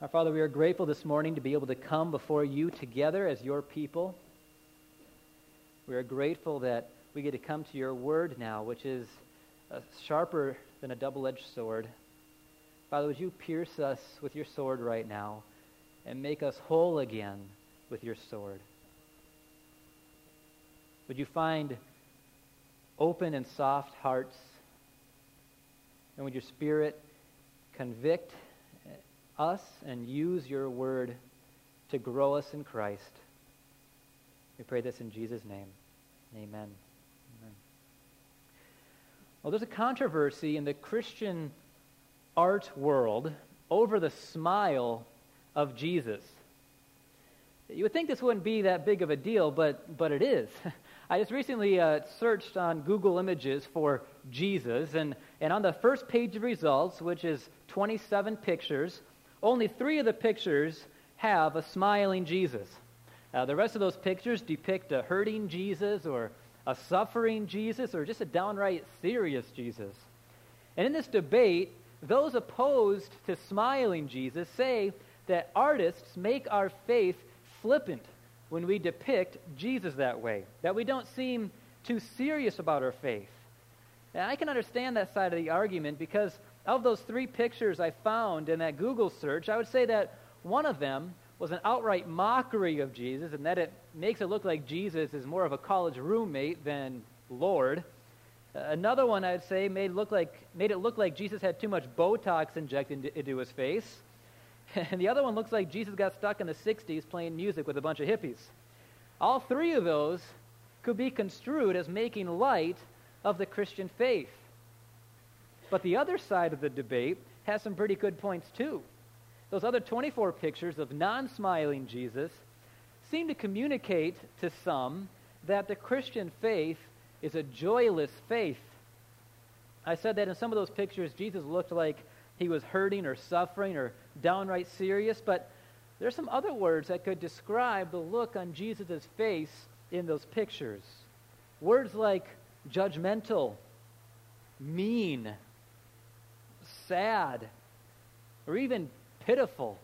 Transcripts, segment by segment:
Our Father, we are grateful this morning to be able to come before you together as your people. We are grateful that we get to come to your word now, which is sharper than a double-edged sword. Father, would you pierce us with your sword right now and make us whole again with your sword? Would you find open and soft hearts, and would your Spirit convict us and use your word to grow us in Christ? We pray this in Jesus' name. Amen. Amen. Well, there's a controversy in the Christian art world over the smile of Jesus. You would think this wouldn't be that big of a deal, but it is. I just recently searched on Google Images for Jesus, and on the first page of results, which is 27 pictures, only 3 of the pictures have a smiling Jesus. The rest of those pictures depict a hurting Jesus or a suffering Jesus or just a downright serious Jesus. And in this debate, those opposed to smiling Jesus say that artists make our faith flippant when we depict Jesus that way, that we don't seem too serious about our faith. And I can understand that side of the argument because of those 3 pictures I found in that Google search, I would say that one of them was an outright mockery of Jesus, and that it makes it look like Jesus is more of a college roommate than Lord. Another one I'd say made it look like Jesus had too much Botox injected into his face. And the other one looks like Jesus got stuck in the 60s playing music with a bunch of hippies. All 3 of those could be construed as making light of the Christian faith. But the other side of the debate has some pretty good points too. Those other 24 pictures of non-smiling Jesus seem to communicate to some that the Christian faith is a joyless faith. I said that in some of those pictures, Jesus looked like he was hurting or suffering or downright serious, but there's some other words that could describe the look on Jesus' face in those pictures. Words like judgmental, mean, sad, or even pitiful.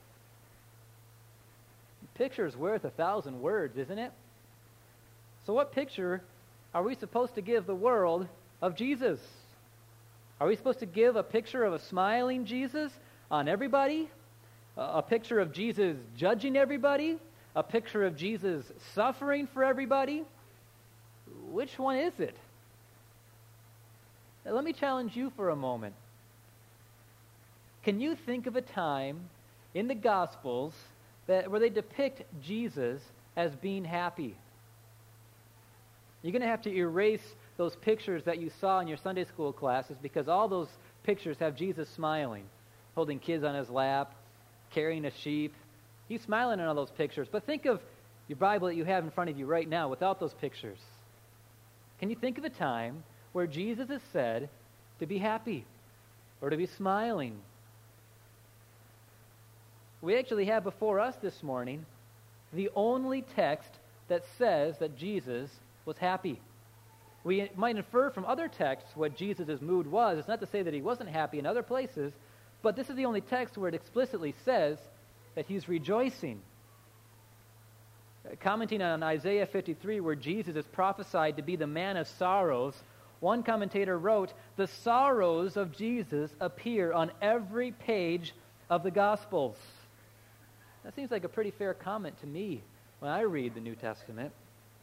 A picture is worth 1,000 words, isn't it? So what picture are we supposed to give the world of Jesus? Are we supposed to give a picture of a smiling Jesus on everybody? A picture of Jesus judging everybody? A picture of Jesus suffering for everybody? Which one is it? Now, let me challenge you for a moment. Can you think of a time in the Gospels where they depict Jesus as being happy? You're going to have to erase those pictures that you saw in your Sunday school classes because all those pictures have Jesus smiling, holding kids on his lap, carrying a sheep. He's smiling in all those pictures. But think of your Bible that you have in front of you right now without those pictures. Can you think of a time where Jesus is said to be happy or to be smiling? We actually have before us this morning the only text that says that Jesus was happy. We might infer from other texts what Jesus' mood was. It's not to say that he wasn't happy in other places, but this is the only text where it explicitly says that he's rejoicing. Commenting on Isaiah 53, where Jesus is prophesied to be the man of sorrows, one commentator wrote, "The sorrows of Jesus appear on every page of the Gospels." That seems like a pretty fair comment to me when I read the New Testament.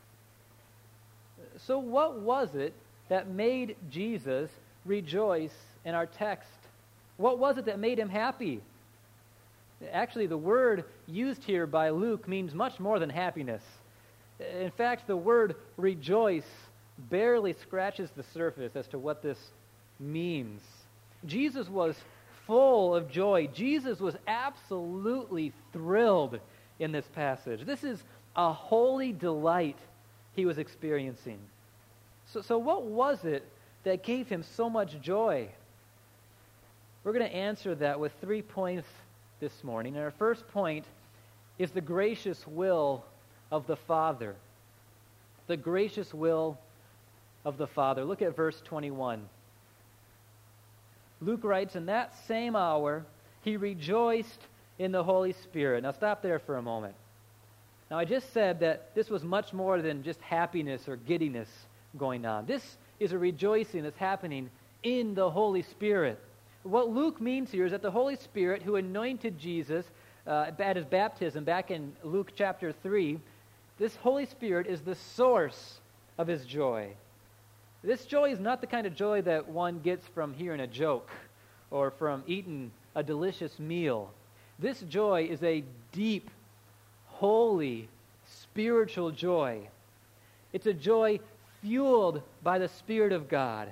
So what was it that made Jesus rejoice in our text? What was it that made him happy? Actually, the word used here by Luke means much more than happiness. In fact, the word rejoice barely scratches the surface as to what this means. Jesus was full of joy. Jesus was absolutely thrilled in this passage. This is a holy delight he was experiencing. So what was it that gave him so much joy? We're going to answer that with 3 points this morning. And our first point is the gracious will of the Father. The gracious will of the Father. Look at verse 21. Luke writes, "In that same hour he rejoiced in the Holy Spirit. Now stop there for a moment. Now I just said that this was much more than just happiness or giddiness going on. This is a rejoicing that's happening in the Holy Spirit. What Luke means here is that the Holy Spirit who anointed Jesus at his baptism back in Luke chapter 3, this Holy Spirit is the source of his joy. This joy is not the kind of joy that one gets from hearing a joke or from eating a delicious meal. This joy is a deep, holy, spiritual joy. It's a joy fueled by the Spirit of God.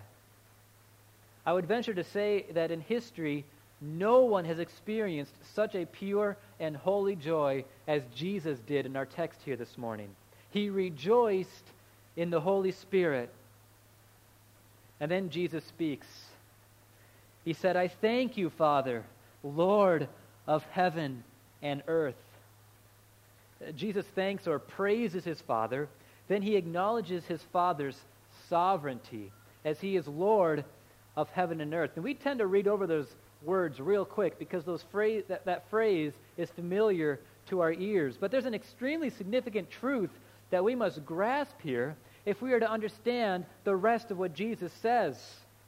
I would venture to say that in history, no one has experienced such a pure and holy joy as Jesus did in our text here this morning. He rejoiced in the Holy Spirit. And then Jesus speaks. He said, I thank you, Father, Lord of heaven and earth. Jesus thanks or praises his Father. Then he acknowledges his Father's sovereignty as he is Lord of heaven and earth. And we tend to read over those words real quick because that phrase is familiar to our ears. But there's an extremely significant truth that we must grasp here if we are to understand the rest of what Jesus says.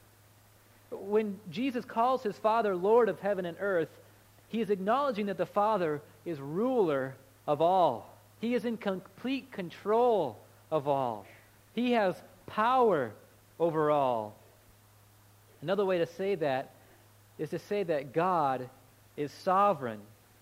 When Jesus calls his Father Lord of heaven and earth, he is acknowledging that the Father is ruler of all. He is in complete control of all. He has power over all. Another way to say that is to say that God is sovereign.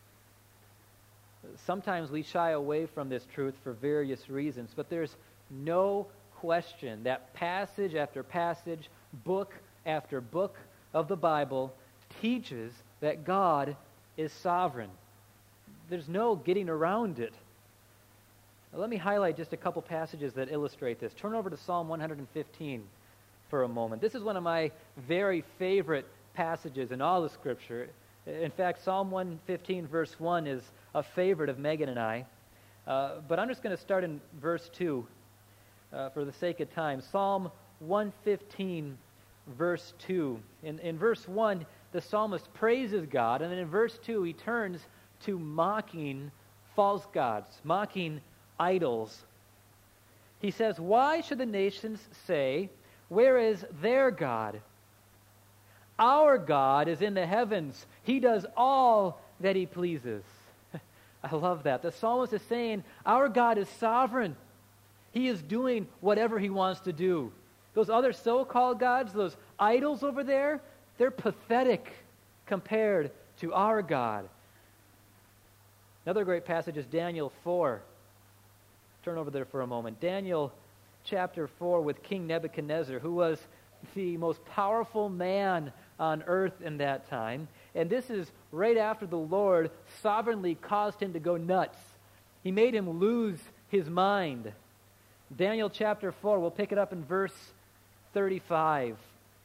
Sometimes we shy away from this truth for various reasons, but there's no question that passage after passage, book after book of the Bible teaches that God is sovereign. There's no getting around it. Now, let me highlight just a couple passages that illustrate this. Turn over to Psalm 115 for a moment. This is one of my very favorite passages in all of Scripture. In fact, Psalm 115 verse 1 is a favorite of Megan and I. But I'm just going to start in verse 2 for the sake of time. Psalm 115 verse 2. In verse 1, the psalmist praises God, and then in verse 2 he turns to mocking false gods, mocking idols. He says, why should the nations say, where is their God? Our God is in the heavens. He does all that he pleases. I love that. The psalmist is saying, our God is sovereign. He is doing whatever he wants to do. Those other so-called gods, those idols over there, they're pathetic compared to our God. Another great passage is Daniel 4. Turn over there for a moment. Daniel chapter 4 with King Nebuchadnezzar, who was the most powerful man on earth in that time. And this is right after the Lord sovereignly caused him to go nuts. He made him lose his mind. Daniel chapter 4, we'll pick it up in verse 35.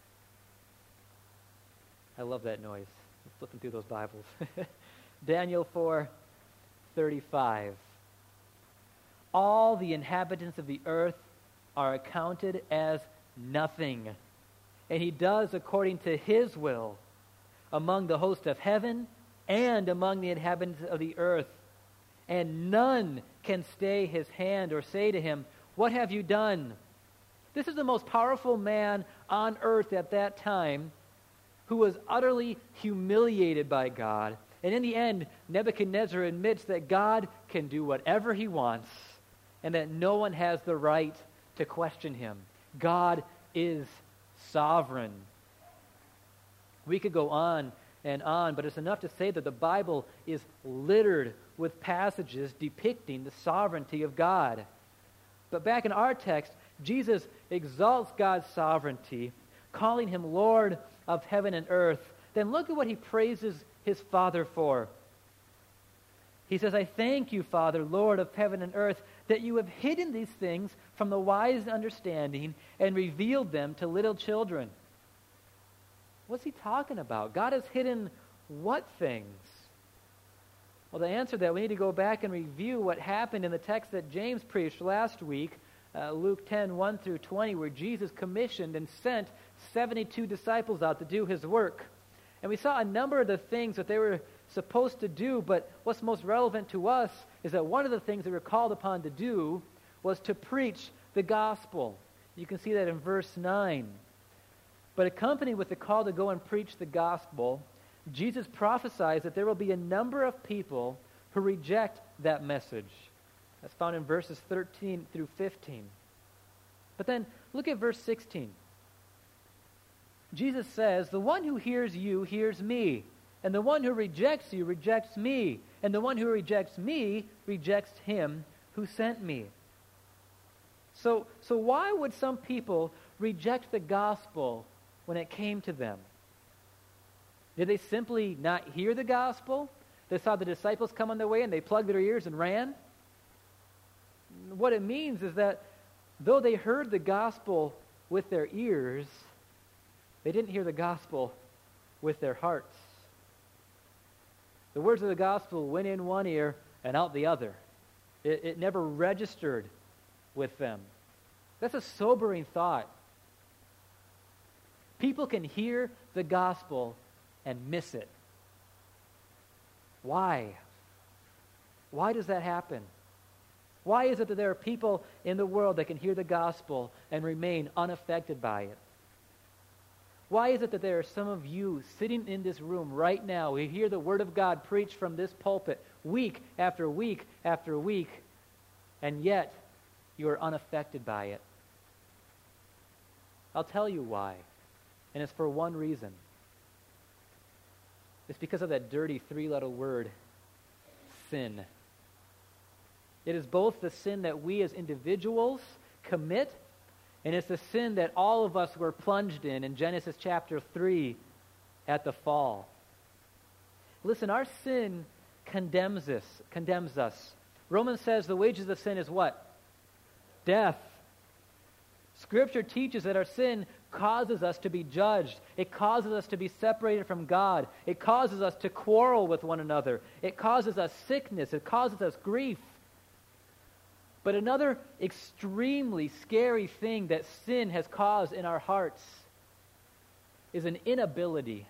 I love that noise. I'm flipping through those Bibles. Daniel 4:35. All the inhabitants of the earth are accounted as nothing, and he does according to his will among the host of heaven and among the inhabitants of the earth. And none can stay his hand or say to him, what have you done? This is the most powerful man on earth at that time, who was utterly humiliated by God. And in the end, Nebuchadnezzar admits that God can do whatever he wants and that no one has the right to question him. God is sovereign. We could go on and on, but it's enough to say that the Bible is littered with passages depicting the sovereignty of God. But back in our text, Jesus exalts God's sovereignty, calling him Lord of heaven and earth. Then look at what he praises his Father for. He says, I thank you, Father, Lord of heaven and earth, that you have hidden these things from the wise understanding and revealed them to little children. What's he talking about? God has hidden what things? Well, to answer that, we need to go back and review what happened in the text that James preached last week, Luke 10, 1 through 20, where Jesus commissioned and sent 72 disciples out to do his work. And we saw a number of the things that they were supposed to do, but what's most relevant to us is that one of the things they were called upon to do was to preach the gospel. You can see that in verse 9. But accompanied with the call to go and preach the gospel, Jesus prophesies that there will be a number of people who reject that message. That's found in verses 13 through 15. But then look at verse 16. Jesus says, "The one who hears you hears me, and the one who rejects you rejects me, and the one who rejects me rejects him who sent me." So why would some people reject the gospel when it came to them? Did they simply not hear the gospel? They saw the disciples come on their way and they plugged their ears and ran? What it means is that though they heard the gospel with their ears, they didn't hear the gospel with their hearts. The words of the gospel went in one ear and out the other. It never registered with them. That's a sobering thought. People can hear the gospel and miss it. Why? Why does that happen? Why is it that there are people in the world that can hear the gospel and remain unaffected by it? Why is it that there are some of you sitting in this room right now who hear the word of God preached from this pulpit week after week after week, and yet you are unaffected by it? I'll tell you why, and it's for one reason. It's because of that dirty three-letter word, sin. It is both the sin that we as individuals commit, and it's the sin that all of us were plunged in Genesis chapter 3 at the fall. Listen, our sin condemns us. Romans says the wages of sin is what? Death. Scripture teaches that our sin causes us to be judged. It causes us to be separated from God. It causes us to quarrel with one another. It causes us sickness. It causes us grief. But another extremely scary thing that sin has caused in our hearts is an inability.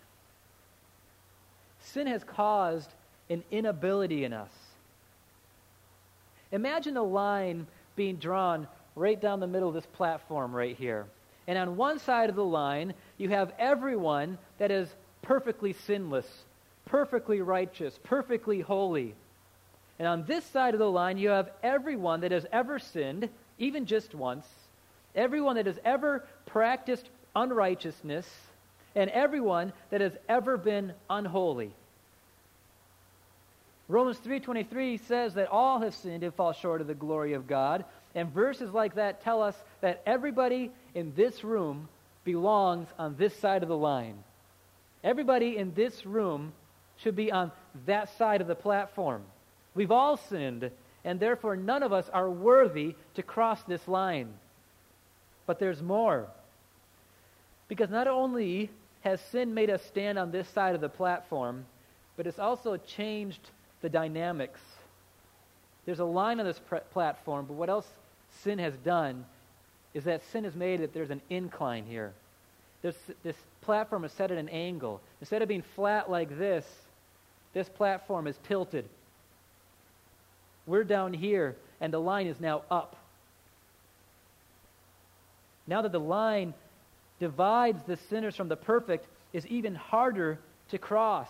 Sin has caused an inability in us. Imagine a line being drawn right down the middle of this platform right here. And on one side of the line, you have everyone that is perfectly sinless, perfectly righteous, perfectly holy. And on this side of the line, you have everyone that has ever sinned, even just once, everyone that has ever practiced unrighteousness, and everyone that has ever been unholy. Romans 3:23 says that all have sinned and fall short of the glory of God. And verses like that tell us that everybody in this room belongs on this side of the line. Everybody in this room should be on that side of the platform. We've all sinned, and therefore none of us are worthy to cross this line. But there's more. Because not only has sin made us stand on this side of the platform, but it's also changed the dynamics. There's a line on this platform, but what else sin has done is that sin has made it there's an incline here. This platform is set at an angle. Instead of being flat like this platform is tilted. We're down here, and the line is now up. Now that the line divides the sinners from the perfect, is even harder to cross.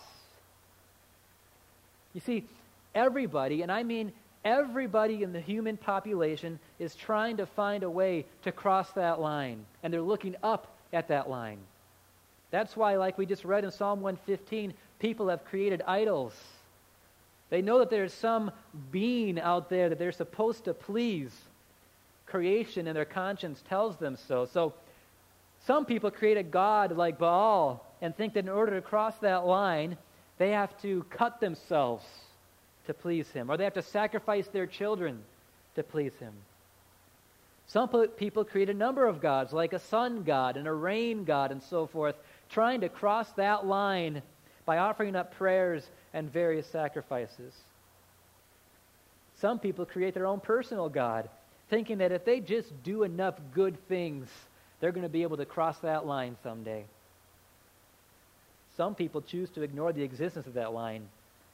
You see, everybody, and I mean everybody in the human population, is trying to find a way to cross that line, and they're looking up at that line. That's why, like we just read in Psalm 115, people have created idols. They know that there's some being out there that they're supposed to please. Creation and their conscience tells them so. So some people create a god like Baal and think that in order to cross that line, they have to cut themselves to please him, or they have to sacrifice their children to please him. Some people create a number of gods, like a sun god and a rain god and so forth, trying to cross that line by offering up prayers and various sacrifices. Some people create their own personal god, thinking that if they just do enough good things, they're going to be able to cross that line someday. Some people choose to ignore the existence of that line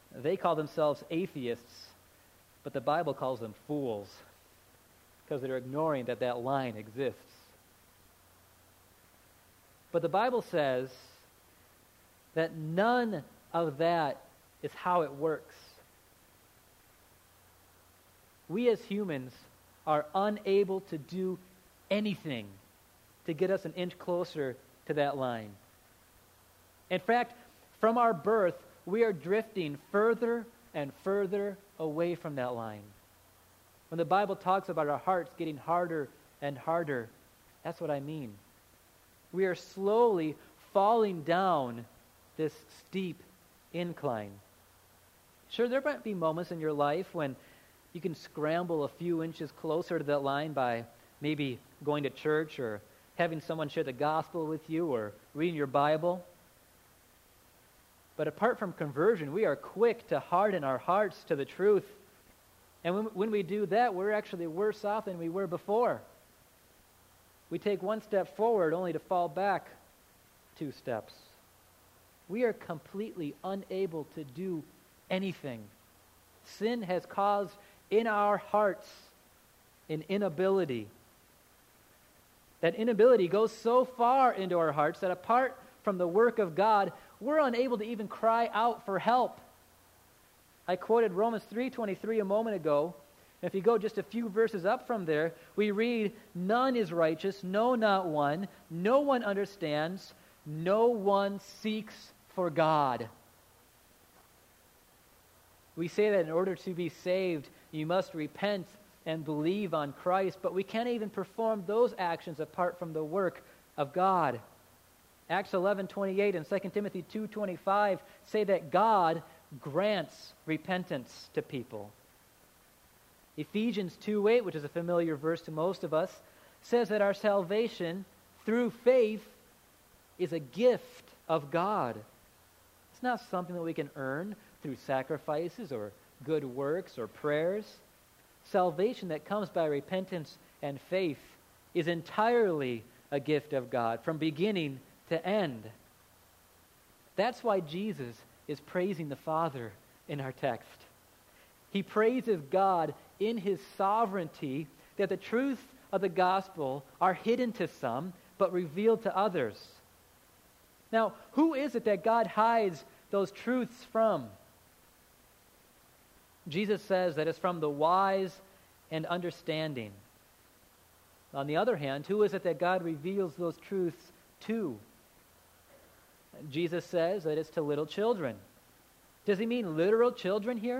They call themselves atheists, but the Bible calls them fools because they're ignoring that that line exists. But the Bible says that none of that is how it works. We as humans are unable to do anything to get us an inch closer to that line. In fact, from our birth, we are drifting further and further away from that line. When the Bible talks about our hearts getting harder and harder, that's what I mean. We are slowly falling down this steep incline. Sure, there might be moments in your life when you can scramble a few inches closer to that line by maybe going to church or having someone share the gospel with you or reading your Bible. But apart from conversion, we are quick to harden our hearts to the truth. And when we do that, we're actually worse off than we were before. We take one step forward only to fall back 2 steps. We are completely unable to do anything. Sin has caused in our hearts an inability. That inability goes so far into our hearts that apart from the work of God, we're unable to even cry out for help. I quoted Romans 3:23 a moment ago. If you go just a few verses up from there, we read, "None is righteous, no, not one. No one understands. No one seeks for God." We say that in order to be saved, you must repent and believe on Christ, but we can't even perform those actions apart from the work of God. Acts 11:28 and 2 Timothy 2:25 say that God grants repentance to people. Ephesians 2:8, which is a familiar verse to most of us, says that our salvation through faith is a gift of God. It's not something that we can earn through sacrifices or good works or prayers. Salvation that comes by repentance and faith is entirely a gift of God from beginning to end. That's why Jesus is praising the Father in our text. He praises God in his sovereignty that the truth of the gospel are hidden to some but revealed to others. Now, who is it that God hides those truths from? Jesus says that it's from the wise and understanding. On the other hand, who is it that God reveals those truths to? Jesus says that it's to little children. Does he mean literal children here?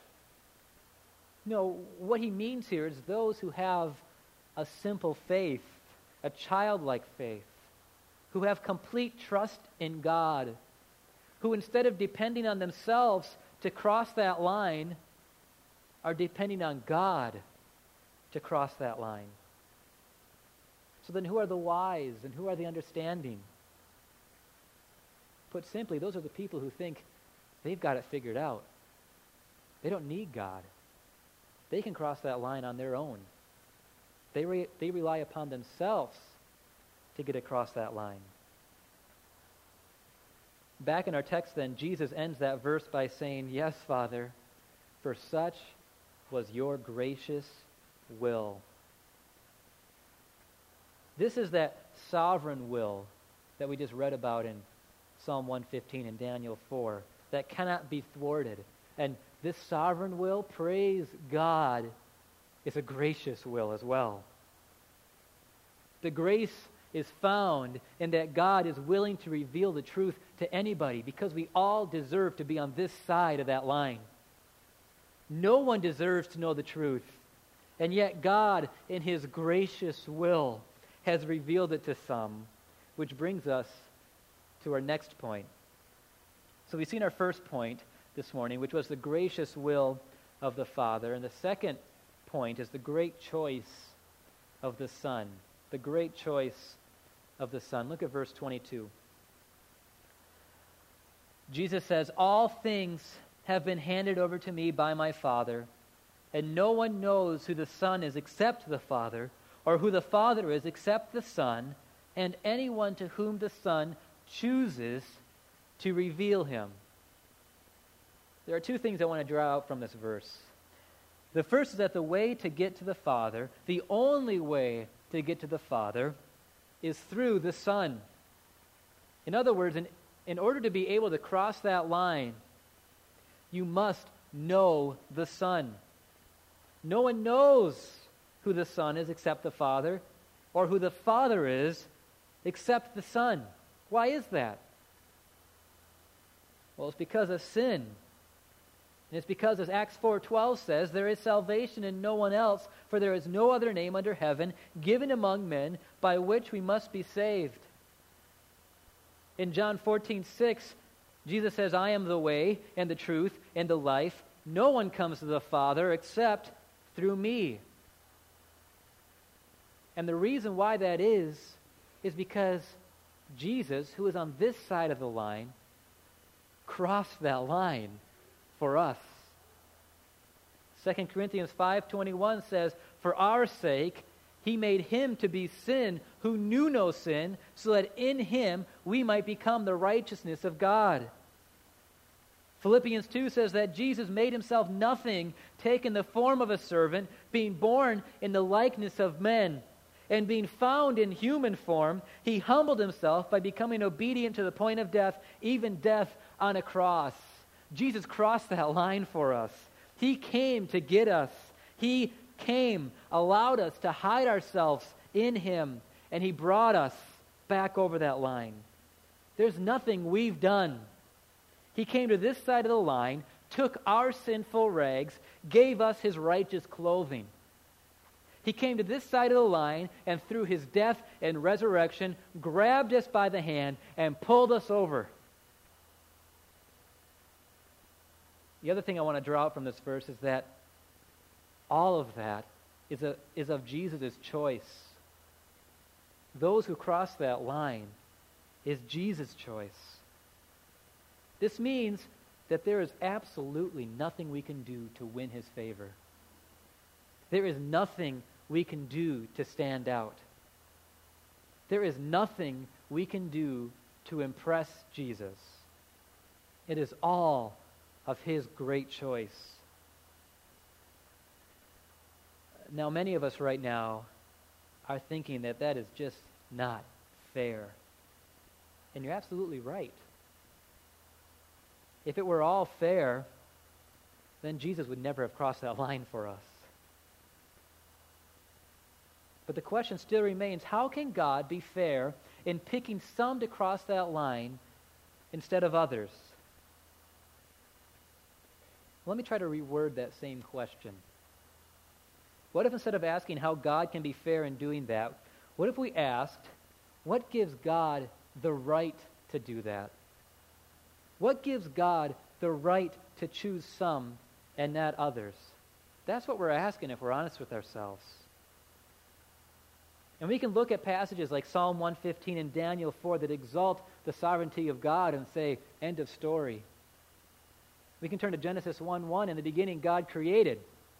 No, what he means here is those who have a simple faith, a childlike faith, who have complete trust in God, who instead of depending on themselves to cross that line, are depending on God to cross that line. So then who are the wise and who are the understanding? Put simply, those are the people who think they've got it figured out. They don't need God. They can cross that line on their own. They rely upon themselves to get across that line. Back in our text then, Jesus ends that verse by saying, "Yes, Father, for such was your gracious will." This is that sovereign will that we just read about in Psalm 115 and Daniel 4 that cannot be thwarted. And this sovereign will, praise God, is a gracious will as well. The grace is found in that God is willing to reveal the truth to anybody because we all deserve to be on this side of that line. No one deserves to know the truth, and yet God, in his gracious will, has revealed it to some, which brings us to our next point. So we've seen our first point this morning, which was the gracious will of the Father, and the second point is the great choice of the Son. The great choice of the Son. Look at verse 22. Jesus says, "All things have been handed over to me by my Father, and no one knows who the Son is except the Father, or who the Father is except the Son, and anyone to whom the Son chooses to reveal him." There are two things I want to draw out from this verse. The first is that the way to get to the Father, the only way to get to the Father, is through the Son. In other words, in order to be able to cross that line, you must know the Son. No one knows who the Son is except the Father, or who the Father is except the Son. Why is that? Well, it's because of sin. And it's because, as Acts 4:12 says, there is salvation in no one else, for there is no other name under heaven given among men by which we must be saved. In John 14:6, Jesus says, I am the way and the truth and the life. No one comes to the Father except through me. And the reason why that is because Jesus, who is on this side of the line, crossed that line for us. 2 Corinthians 5:21 says, for our sake, he made him to be sin who knew no sin, so that in him we might become the righteousness of God. Philippians 2 says that Jesus made himself nothing, taking the form of a servant, being born in the likeness of men, and being found in human form, he humbled himself by becoming obedient to the point of death, even death on a cross. Jesus crossed that line for us. He came to get us. He came, allowed us to hide ourselves in him, and he brought us back over that line. There's nothing we've done. He came to this side of the line, took our sinful rags, gave us his righteous clothing. He came to this side of the line, and through his death and resurrection, grabbed us by the hand and pulled us over. The other thing I want to draw out from this verse is that all of that is of Jesus' choice. Those who cross that line is Jesus' choice. This means that there is absolutely nothing we can do to win his favor. There is nothing we can do to stand out. There is nothing we can do to impress Jesus. It is all of his great choice. Now, many of us right now are thinking that that is just not fair. And you're absolutely right. If it were all fair, then Jesus would never have crossed that line for us. But the question still remains, how can God be fair in picking some to cross that line instead of others? Let me try to reword that same question. What if instead of asking how God can be fair in doing that, what if we asked, what gives God the right to do that? What gives God the right to choose some and not others? That's what we're asking if we're honest with ourselves. And we can look at passages like Psalm 115 and Daniel 4 that exalt the sovereignty of God and say, end of story. We can turn to Genesis 1:1. In the beginning, God created.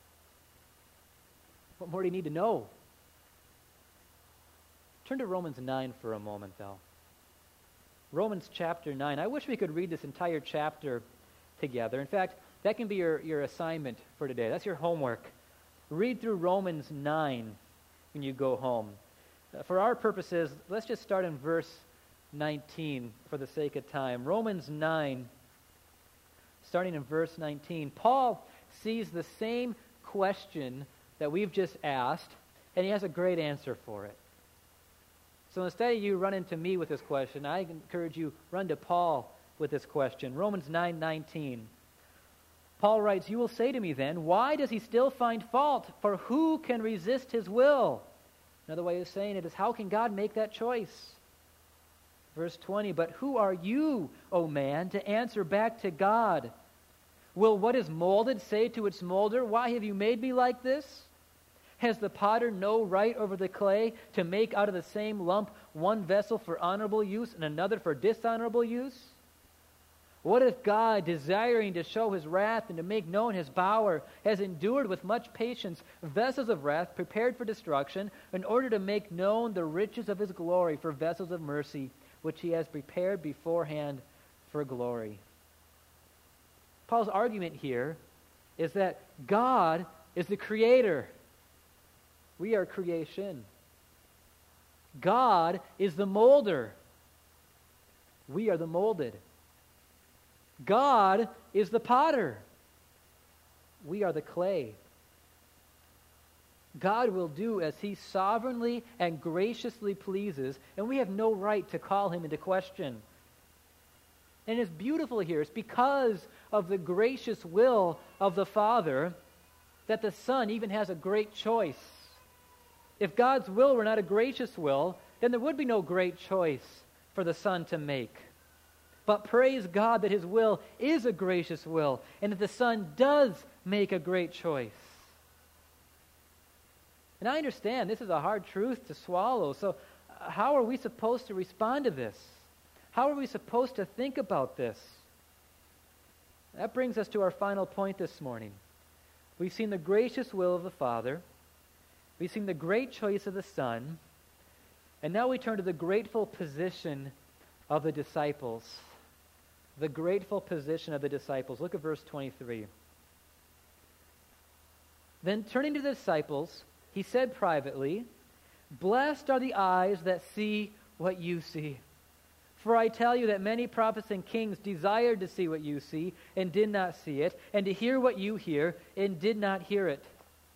What more do you need to know? Turn to Romans 9 for a moment, though. Romans chapter 9. I wish we could read this entire chapter together. In fact, that can be your assignment for today. That's your homework. Read through Romans 9 when you go home. For our purposes, let's just start in verse 19 for the sake of time. Romans 9, starting in verse 19. Paul sees the same question that we've just asked, and he has a great answer for it. So instead of you run into me with this question, I encourage you run to Paul with this question. Romans 9:19. Paul writes, you will say to me then, why does he still find fault? For who can resist his will? Another way of saying it is, how can God make that choice? Verse 20, but who are you, O man, to answer back to God? Will what is molded say to its molder, why have you made me like this? Has the potter no right over the clay to make out of the same lump one vessel for honorable use and another for dishonorable use? What if God, desiring to show his wrath and to make known his power, has endured with much patience vessels of wrath prepared for destruction, in order to make known the riches of his glory for vessels of mercy, which he has prepared beforehand for glory? Paul's argument here is that God is the creator. We are creation. God is the molder. We are the molded. God is the potter. We are the clay. God will do as he sovereignly and graciously pleases, and we have no right to call him into question. And it's beautiful here. It's because of the gracious will of the Father that the Son even has a great choice. If God's will were not a gracious will, then there would be no great choice for the Son to make. But praise God that his will is a gracious will, and that the Son does make a great choice. And I understand this is a hard truth to swallow, so how are we supposed to respond to this? How are we supposed to think about this? That brings us to our final point this morning. We've seen the gracious will of the Father. We've seen the great choice of the Son. And now we turn to the grateful position of the disciples. The grateful position of the disciples. Look at verse 23. Then turning to the disciples, he said privately, "Blessed are the eyes that see what you see. For I tell you that many prophets and kings desired to see what you see and did not see it, and to hear what you hear and did not hear it."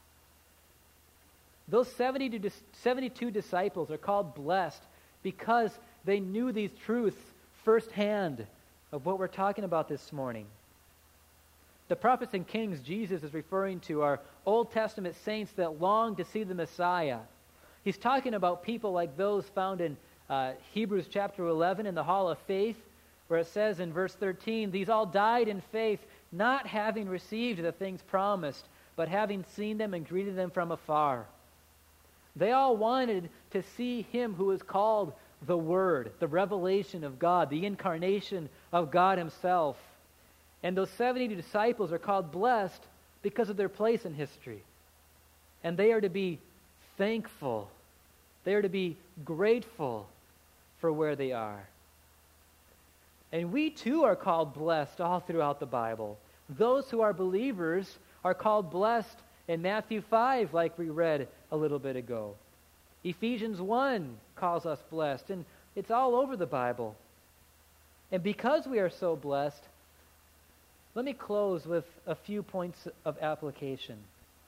Those 72 disciples are called blessed because they knew these truths firsthand of what we're talking about this morning. The prophets and kings Jesus is referring to are Old Testament saints that long to see the Messiah. He's talking about people like those found in Hebrews chapter 11 in the Hall of Faith, where it says in verse 13, "These all died in faith, not having received the things promised, but having seen them and greeted them from afar." They all wanted to see him who is called the Word, the revelation of God, the incarnation of God himself. And those 70 disciples are called blessed because of their place in history. And they are to be thankful. They are to be grateful for where they are. And we too are called blessed all throughout the Bible. Those who are believers are called blessed in Matthew 5, like we read a little bit ago. Ephesians 1 calls us blessed, and it's all over the Bible. And because we are so blessed, let me close with a few points of application.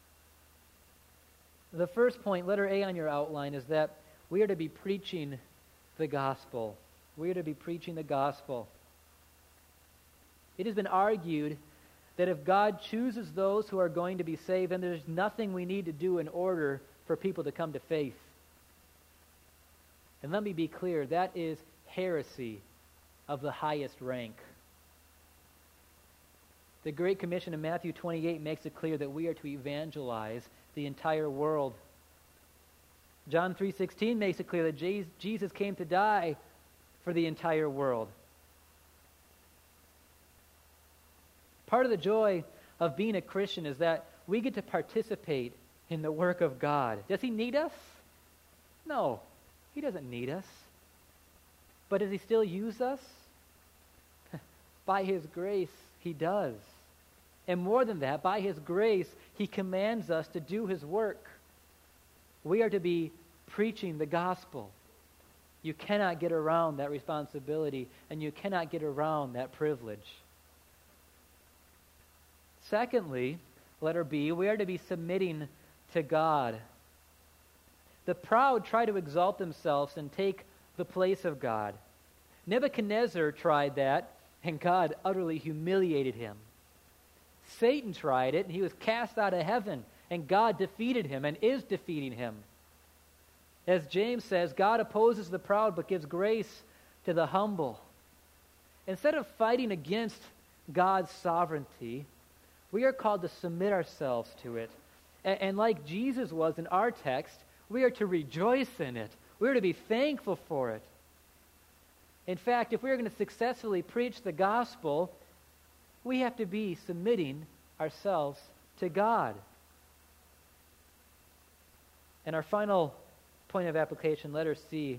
The first point, letter A on your outline, is that we are to be preaching the gospel. We are to be preaching the gospel. It has been argued that if God chooses those who are going to be saved, then there's nothing we need to do in order for people to come to faith. And let me be clear, that is heresy of the highest rank. The Great Commission in Matthew 28 makes it clear that we are to evangelize the entire world. John 3:16 makes it clear that Jesus came to die for the entire world. Part of the joy of being a Christian is that we get to participate in the work of God. Does he need us? No, he doesn't need us. But does he still use us? By his grace, he does. And more than that, by his grace, he commands us to do his work. We are to be preaching the gospel. You cannot get around that responsibility, and you cannot get around that privilege. Secondly, letter B, we are to be submitting to God. The proud try to exalt themselves and take the place of God. Nebuchadnezzar tried that, and God utterly humiliated him. Satan tried it, and he was cast out of heaven, and God defeated him and is defeating him. As James says, God opposes the proud but gives grace to the humble. Instead of fighting against God's sovereignty, we are called to submit ourselves to it. And like Jesus was in our text, we are to rejoice in it. We are to be thankful for it. In fact, if we are going to successfully preach the gospel, we have to be submitting ourselves to God. And our final point of application, letter C,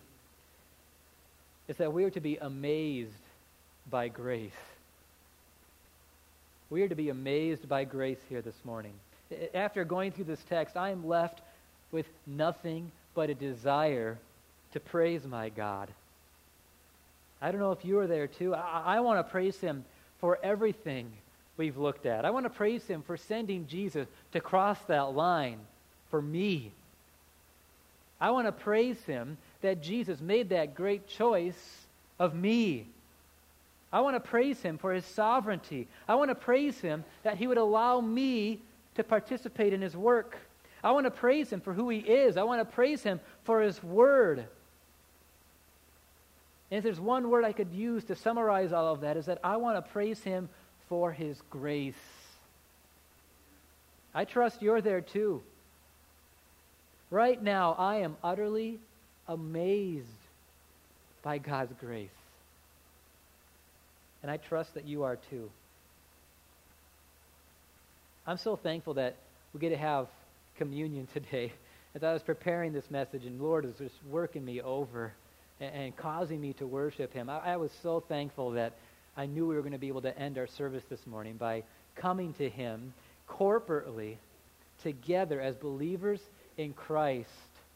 is that we are to be amazed by grace. We are to be amazed by grace here this morning. After going through this text, I am left with nothing but a desire to praise my God. I don't know if you are there too. I want to praise him for everything we've looked at. I want to praise him for sending Jesus to cross that line for me. I want to praise him that Jesus made that great choice of me. I want to praise him for his sovereignty. I want to praise him that he would allow me to participate in his work. I want to praise him for who he is. I want to praise him for his word. And if there's one word I could use to summarize all of that, is that I want to praise him for his grace. I trust you're there too. Right now, I am utterly amazed by God's grace. And I trust that you are too. I'm so thankful that we get to have communion today. As I was preparing this message, and Lord is just working me over and causing me to worship him, I was so thankful that I knew we were going to be able to end our service this morning by coming to him corporately, together as believers in Christ,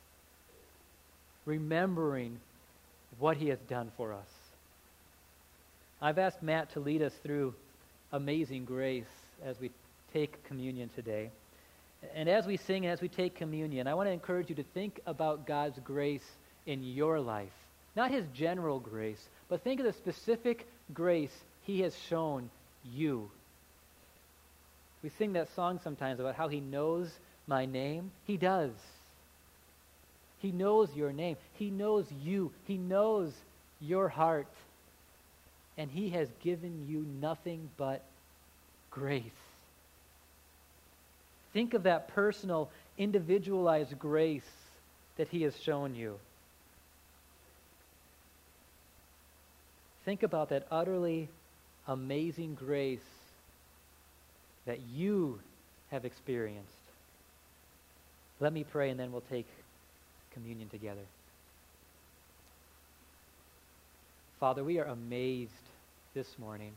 remembering what he has done for us. I've asked Matt to lead us through Amazing Grace as we take communion today. And as we sing and as we take communion, I want to encourage you to think about God's grace in your life. Not his general grace, but think of the specific grace he has shown you. We sing that song sometimes about how he knows my name. He does. He knows your name. He knows you. He knows your heart. And he has given you nothing but grace. Think of that personal, individualized grace that he has shown you. Think about that utterly amazing grace that you have experienced. Let me pray, and then we'll take communion together. Father, we are amazed this morning.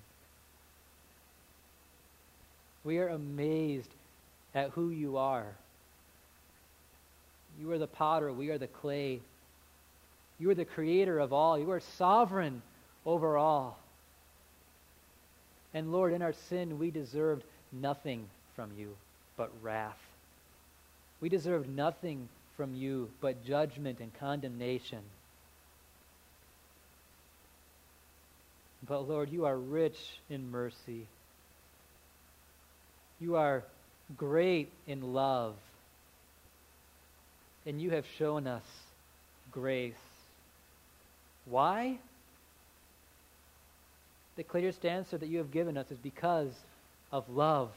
We are amazed at who you are. You are the potter, we are the clay. You are the creator of all. You are sovereign over all. And Lord, in our sin, we deserved nothing from you but wrath. We deserved nothing from you but judgment and condemnation. But Lord, you are rich in mercy. You are great in love. And you have shown us grace. Why? The clearest answer that you have given us is because of love.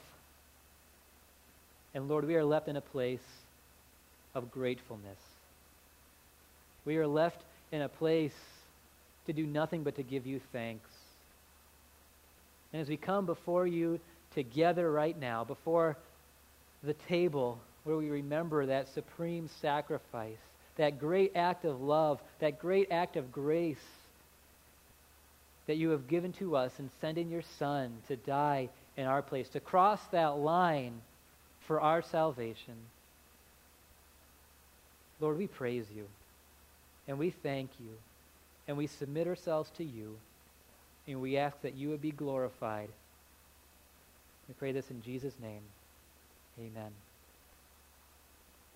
And Lord, we are left in a place of gratefulness. We are left in a place to do nothing but to give you thanks. And as we come before you together right now, before the table where we remember that supreme sacrifice, that great act of love, that great act of grace that you have given to us in sending your Son to die in our place, to cross that line for our salvation. Lord, we praise you, and we thank you, and we submit ourselves to you, and we ask that you would be glorified. We pray this in Jesus' name. Amen.